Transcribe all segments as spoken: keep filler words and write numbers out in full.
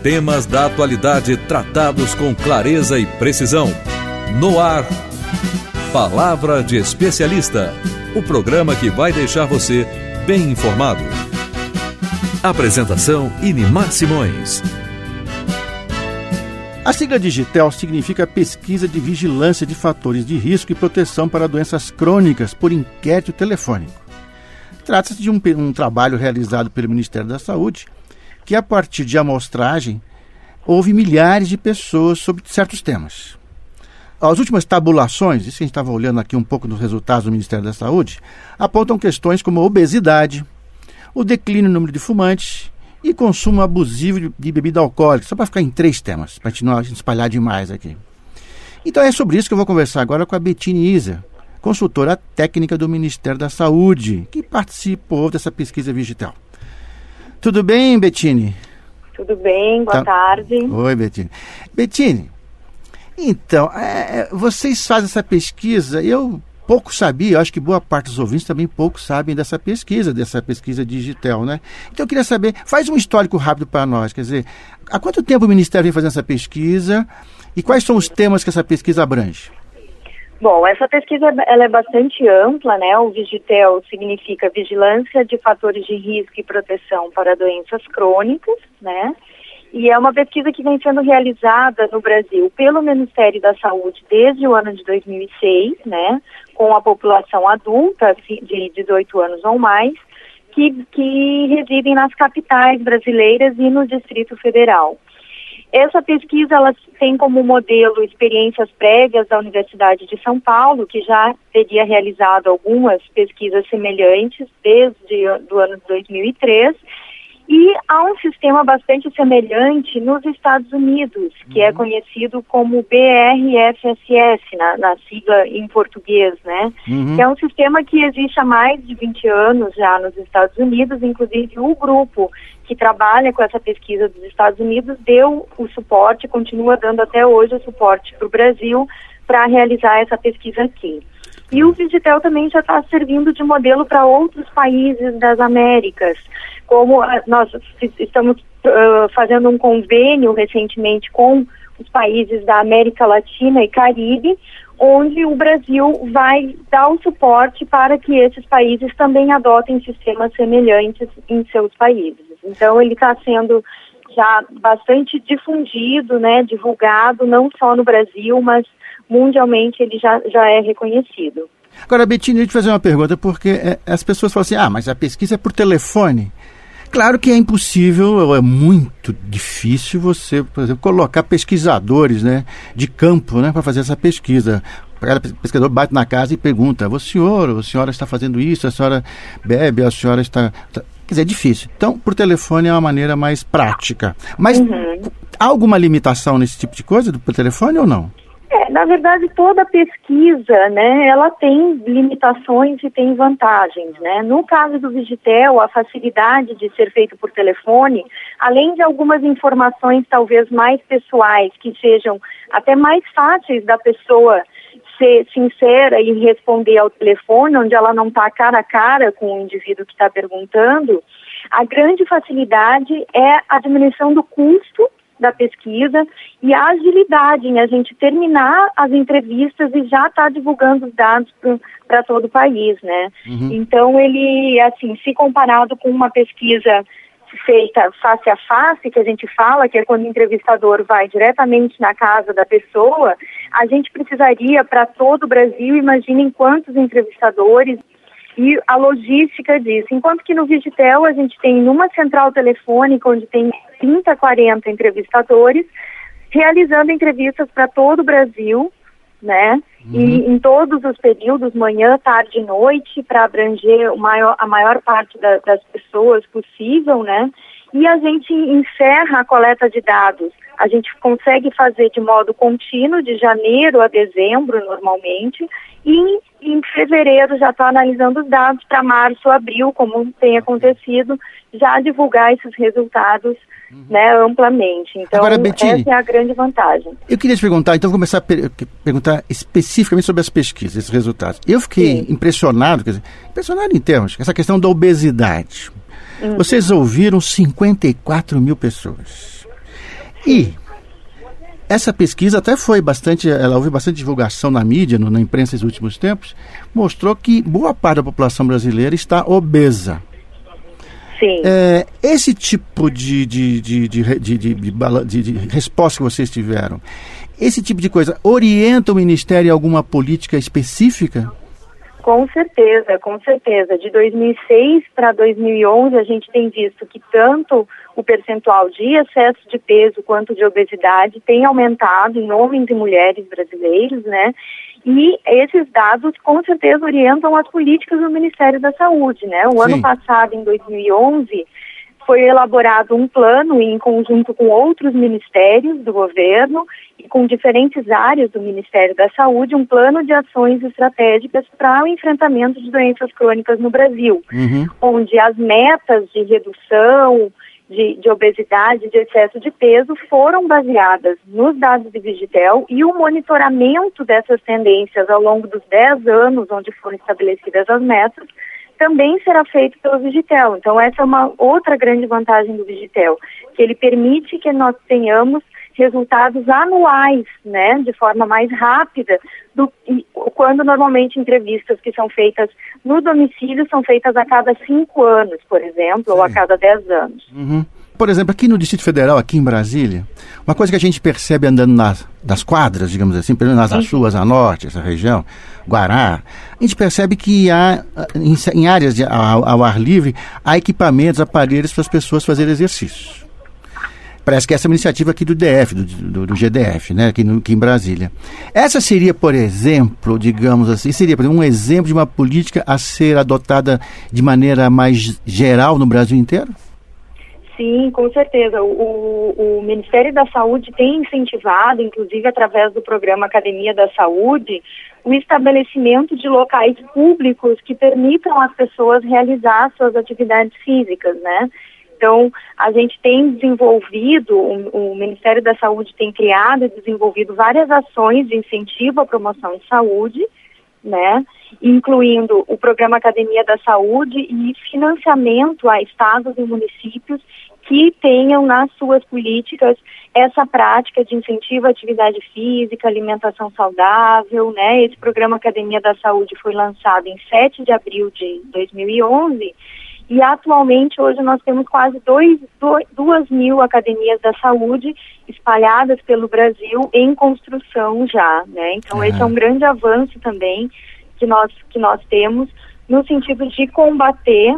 Temas da atualidade tratados com clareza e precisão. No ar, Palavra de Especialista, o programa que vai deixar você bem informado. Apresentação: Inimar Simões. A sigla Digitel significa Pesquisa de Vigilância de Fatores de Risco e Proteção para Doenças Crônicas por Inquérito Telefônico. Trata-se de um, um trabalho realizado pelo Ministério da Saúde, que a partir de amostragem, houve milhares de pessoas sobre certos temas. As últimas tabulações, isso que a gente estava olhando aqui um pouco nos resultados do Ministério da Saúde, apontam questões como a obesidade, o declínio no número de fumantes e consumo abusivo de, de bebida alcoólica, só para ficar em três temas, para a gente não espalhar demais aqui. Então é sobre isso que eu vou conversar agora com a Bettine Isa, consultora técnica do Ministério da Saúde, que participou dessa pesquisa Digitel. Tudo bem, Bettine? Tudo bem, boa tá. tarde. Oi, Bettine. Bettine, então, é, vocês fazem essa pesquisa, eu pouco sabia, eu acho que boa parte dos ouvintes também pouco sabem dessa pesquisa, dessa pesquisa Digitel, né? Então eu queria saber, faz um histórico rápido para nós, quer dizer, há quanto tempo o Ministério vem fazendo essa pesquisa e quais são os temas que essa pesquisa abrange? Bom, essa pesquisa ela é bastante ampla, né? O Digitel significa Vigilância de Fatores de Risco e Proteção para Doenças Crônicas, né? E é uma pesquisa que vem sendo realizada no Brasil pelo Ministério da Saúde desde o ano de dois mil e seis, né? Com a população adulta de dezoito anos ou mais, que, que residem nas capitais brasileiras e no Distrito Federal. Essa pesquisa ela tem como modelo experiências prévias da Universidade de São Paulo, que já teria realizado algumas pesquisas semelhantes desde o ano de dois mil e três, e há um sistema bastante semelhante nos Estados Unidos, que uhum. é conhecido como B R F S S, na, na sigla em português, né? Uhum. Que é um sistema que existe há mais de vinte anos já nos Estados Unidos, inclusive o grupo que trabalha com essa pesquisa dos Estados Unidos deu o suporte, continua dando até hoje o suporte para o Brasil para realizar essa pesquisa aqui. E o Digitel também já está servindo de modelo para outros países das Américas, como uh, nós estamos uh, fazendo um convênio recentemente com os países da América Latina e Caribe, onde o Brasil vai dar o suporte para que esses países também adotem sistemas semelhantes em seus países. Então ele está sendo já bastante difundido, né, divulgado, não só no Brasil, mas mundialmente ele já, já é reconhecido. Agora, Bettine, eu ia te fazer uma pergunta, porque é, as pessoas falam assim, ah, mas a pesquisa é por telefone. Claro que é impossível, é muito difícil você, por exemplo, colocar pesquisadores, né, de campo, né, para fazer essa pesquisa. Cada pesquisador bate na casa e pergunta, o senhor, a senhora está fazendo isso, a senhora bebe, a senhora está... está... Quer dizer, é difícil. Então, por telefone é uma maneira mais prática. Mas uhum. há alguma limitação nesse tipo de coisa, por telefone ou não? É, na verdade, toda pesquisa, né, ela tem limitações e tem vantagens, né? No caso do Digitel, a facilidade de ser feito por telefone, além de algumas informações talvez mais pessoais, que sejam até mais fáceis da pessoa ser sincera e responder ao telefone, onde ela não está cara a cara com o indivíduo que está perguntando, a grande facilidade é a diminuição do custo da pesquisa e a agilidade em a gente terminar as entrevistas e já estar tá divulgando os dados para todo o país, né? Uhum. Então, ele, assim, se comparado com uma pesquisa feita face a face, que a gente fala, que é quando o entrevistador vai diretamente na casa da pessoa, a gente precisaria para todo o Brasil, imaginem quantos entrevistadores e a logística disso. Enquanto que no Digitel a gente tem numa central telefônica onde tem trinta, quarenta entrevistadores realizando entrevistas para todo o Brasil, né? Uhum. E em todos os períodos, manhã, tarde e noite, para abranger o maior, a maior parte da, das pessoas possível, né? E a gente encerra a coleta de dados. A gente consegue fazer de modo contínuo, de janeiro a dezembro, normalmente, e em fevereiro já está analisando os dados para março, abril, como tem acontecido, já divulgar esses resultados, uhum, né, amplamente. Então, agora, Bettine, essa é a grande vantagem. Eu queria te perguntar, então vou começar a per- perguntar especificamente sobre as pesquisas, esses resultados. Eu fiquei Sim. impressionado, quer dizer, impressionado em termos, essa questão da obesidade. Uhum. Vocês ouviram cinquenta e quatro mil pessoas. E essa pesquisa até foi bastante, ela houve bastante divulgação na mídia, no, na imprensa nos últimos tempos, mostrou que boa parte da população brasileira está obesa. Sim. É, esse tipo de, de, de, de, de, de, de, de, de resposta que vocês tiveram, esse tipo de coisa, orienta o Ministério em alguma política específica? Com certeza, com certeza. De dois mil e seis para dois mil e onze, a gente tem visto que tanto o percentual de excesso de peso quanto de obesidade tem aumentado em homens e mulheres brasileiros, né? E esses dados, com certeza, orientam as políticas do Ministério da Saúde, né? O Sim. ano passado, em dois mil e onze, foi elaborado um plano em conjunto com outros ministérios do governo e com diferentes áreas do Ministério da Saúde, um plano de ações estratégicas para o enfrentamento de doenças crônicas no Brasil, Uhum. onde as metas de redução de, de obesidade, de excesso de peso, foram baseadas nos dados de Vigitel, e o monitoramento dessas tendências ao longo dos dez anos, onde foram estabelecidas as metas, também será feito pelo Vigitel. Então, essa é uma outra grande vantagem do Vigitel, que ele permite que nós tenhamos resultados anuais, né, de forma mais rápida, do, e, quando normalmente entrevistas que são feitas no domicílio são feitas a cada cinco anos, por exemplo, Sim. ou a cada dez anos. Uhum. Por exemplo, aqui no Distrito Federal, aqui em Brasília, uma coisa que a gente percebe andando nas, nas quadras, digamos assim, pelo menos nas Açu, Asa Norte, essa região, Guará, a gente percebe que há, em, em áreas de, ao, ao ar livre, há equipamentos, aparelhos para as pessoas fazerem exercícios. Parece que essa é uma iniciativa aqui do D F, do, do, do G D F, né, aqui, no, aqui em Brasília. Essa seria, por exemplo, digamos assim, seria por exemplo, um exemplo de uma política a ser adotada de maneira mais geral no Brasil inteiro? Sim, com certeza. O, o, o Ministério da Saúde tem incentivado, inclusive através do programa Academia da Saúde, o estabelecimento de locais públicos que permitam às pessoas realizar suas atividades físicas, né? Então, a gente tem desenvolvido, o, o Ministério da Saúde tem criado e desenvolvido várias ações de incentivo à promoção de saúde, né, incluindo o programa Academia da Saúde e financiamento a estados e municípios que tenham nas suas políticas essa prática de incentivo à atividade física, alimentação saudável, né. Esse programa Academia da Saúde foi lançado em sete de abril de dois mil e onze, e atualmente hoje nós temos quase dois, dois, duas mil academias da saúde espalhadas pelo Brasil em construção já, né? Então esse é um grande avanço também que nós, que nós temos no sentido de combater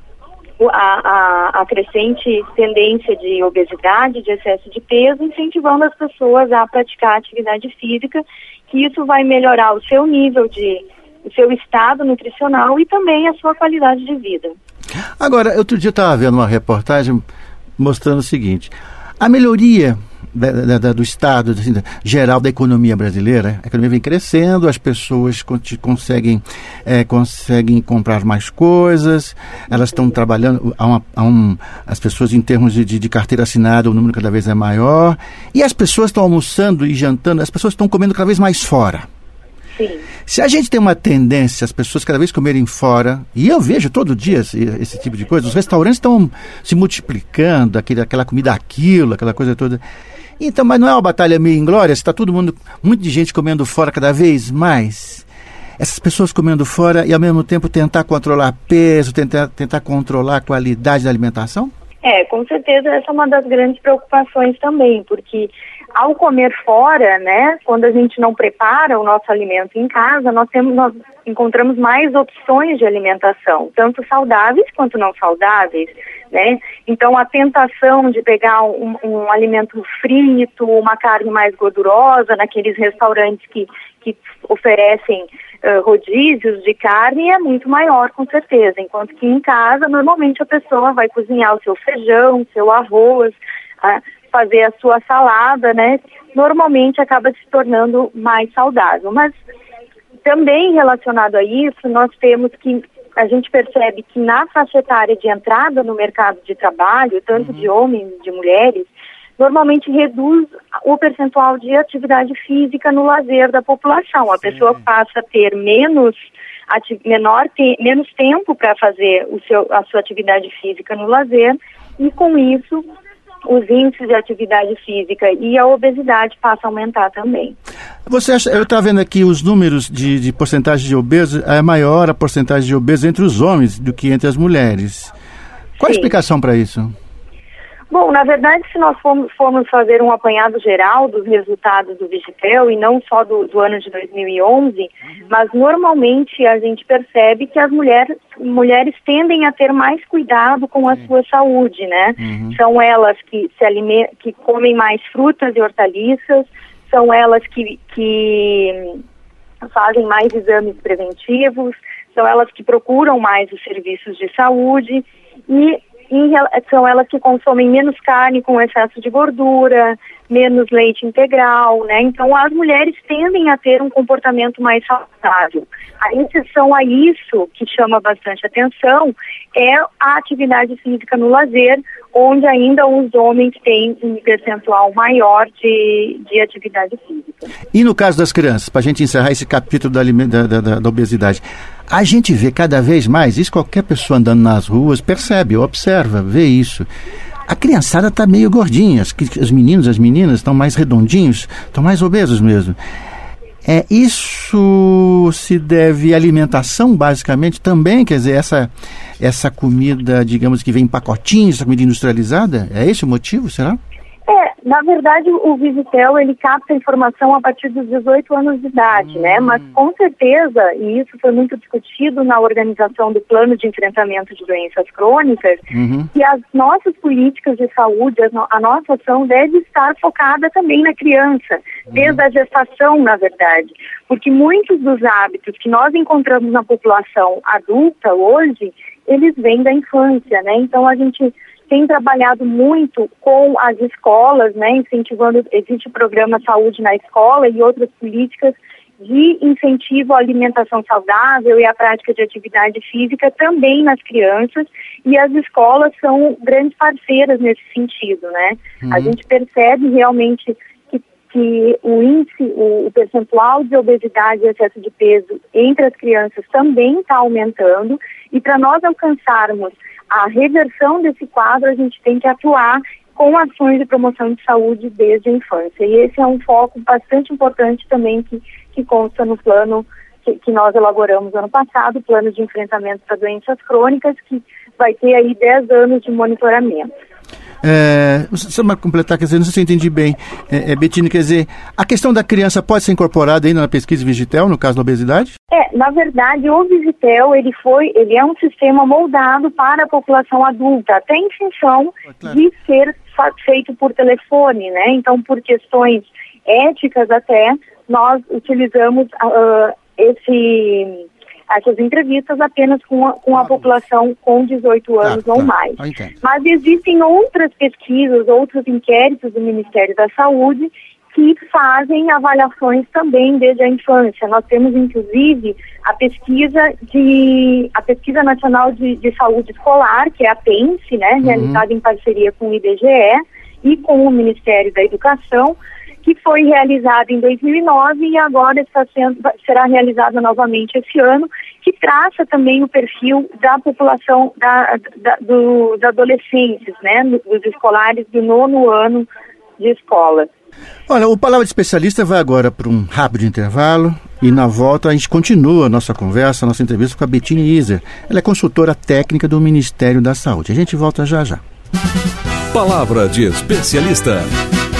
a, a, a crescente tendência de obesidade, de excesso de peso, incentivando as pessoas a praticar atividade física, que isso vai melhorar o seu nível de, o seu estado nutricional e também a sua qualidade de vida. Agora, outro dia eu estava vendo uma reportagem mostrando o seguinte: a melhoria da, da, do estado assim, geral da economia brasileira, a economia vem crescendo, as pessoas conseguem, é, conseguem comprar mais coisas, elas estão trabalhando, há uma, há um, as pessoas em termos de, de, de carteira assinada, o número cada vez é maior, e as pessoas estão almoçando e jantando, as pessoas estão comendo cada vez mais fora. Sim. Se a gente tem uma tendência, as pessoas cada vez comerem fora, e eu vejo todo dia esse, esse tipo de coisa, os restaurantes estão se multiplicando, aquele, aquela comida aquilo, aquela coisa toda. Então, mas não é uma batalha meio inglória? Se está todo mundo, muita gente comendo fora cada vez mais, essas pessoas comendo fora e ao mesmo tempo tentar controlar peso, tentar, tentar controlar a qualidade da alimentação? É, com certeza essa é uma das grandes preocupações também, porque ao comer fora, né, quando a gente não prepara o nosso alimento em casa, nós temos, nós encontramos mais opções de alimentação, tanto saudáveis quanto não saudáveis, né? Então a tentação de pegar um, um alimento frito, uma carne mais gordurosa, naqueles restaurantes que, que oferecem uh, rodízios de carne é muito maior, com certeza, enquanto que em casa, normalmente a pessoa vai cozinhar o seu feijão, o seu arroz, uh, fazer a sua salada, né? Normalmente acaba se tornando mais saudável. Mas também relacionado a isso, nós temos que, a gente percebe que na faixa etária de entrada no mercado de trabalho, tanto uhum. de homens e de mulheres, normalmente reduz o percentual de atividade física no lazer da população. A Sim. pessoa passa a ter menos, ati- menor te- menos tempo para fazer o seu, a sua atividade física no lazer, e com isso os índices de atividade física e a obesidade passa a aumentar também. Você acha, eu estava vendo aqui os números de, de porcentagem de obesos, é maior a porcentagem de obesos entre os homens do que entre as mulheres. Qual a Sim. explicação para isso? Bom, na verdade, se nós formos, formos fazer um apanhado geral dos resultados do Vigitel, e não só do, do ano de dois mil e onze, mas normalmente a gente percebe que as mulheres, mulheres tendem a ter mais cuidado com a sua saúde, né? Uhum. São elas que, se alime- que comem mais frutas e hortaliças, são elas que, que fazem mais exames preventivos, são elas que procuram mais os serviços de saúde e são elas que consomem menos carne com excesso de gordura, menos leite integral, né? Então, as mulheres tendem a ter um comportamento mais saudável. A exceção a isso, que chama bastante atenção, é a atividade física no lazer, onde ainda os homens têm um percentual maior de, de atividade física. E no caso das crianças, para a gente encerrar esse capítulo da, da, da, da obesidade, a gente vê cada vez mais, isso qualquer pessoa andando nas ruas percebe, observa, vê isso. A criançada está meio gordinha, os meninos, as meninas estão mais redondinhos, estão mais obesos mesmo. É, isso se deve à alimentação, basicamente, também, quer dizer, essa, essa comida, digamos, que vem em pacotinhos, essa comida industrializada, é esse o motivo, será? É, na verdade, o Vigitel, ele capta a informação a partir dos dezoito anos de idade, hum. né? Mas, com certeza, e isso foi muito discutido na organização do Plano de Enfrentamento de Doenças Crônicas, uhum. que as nossas políticas de saúde, a, no, a nossa ação deve estar focada também na criança, uhum. desde a gestação, na verdade. Porque muitos dos hábitos que nós encontramos na população adulta hoje, eles vêm da infância, né? Então, a gente tem trabalhado muito com as escolas, né, incentivando, existe o programa Saúde na Escola e outras políticas de incentivo à alimentação saudável e à prática de atividade física também nas crianças, e as escolas são grandes parceiras nesse sentido, né. Uhum. A gente percebe realmente que, que o índice, o, o percentual de obesidade e excesso de peso entre as crianças também está aumentando, e para nós alcançarmos a reversão desse quadro, a gente tem que atuar com ações de promoção de saúde desde a infância. E esse é um foco bastante importante também que, que consta no plano que, que nós elaboramos ano passado, o plano de enfrentamento para doenças crônicas, que vai ter aí dez anos de monitoramento. É, só para completar, quer dizer, não sei se eu entendi bem, é, é, Betina, quer dizer, a questão da criança pode ser incorporada ainda na pesquisa Vigitel, no caso da obesidade? É, na verdade, o Vigitel, ele foi, ele é um sistema moldado para a população adulta, até em função é, claro. de ser feito por telefone, né? Então, por questões éticas até, nós utilizamos uh, esse... essas entrevistas apenas com a, com a população com dezoito anos ah, ou tá. mais. Mas existem outras pesquisas, outros inquéritos do Ministério da Saúde que fazem avaliações também desde a infância. Nós temos, inclusive, a pesquisa de a pesquisa nacional de, de saúde escolar, que é a PENSE, né, uhum. realizada em parceria com o I B G E e com o Ministério da Educação, que foi realizada em dois mil e nove e agora está sendo, será realizada novamente esse ano, que traça também o perfil da população da, da, dos adolescentes, né, dos escolares do nono ano de escola. Olha, o Palavra de Especialista vai agora para um rápido intervalo e na volta a gente continua a nossa conversa, a nossa entrevista com a Betina Iser. Ela é consultora técnica do Ministério da Saúde. A gente volta já já. Palavra de Especialista.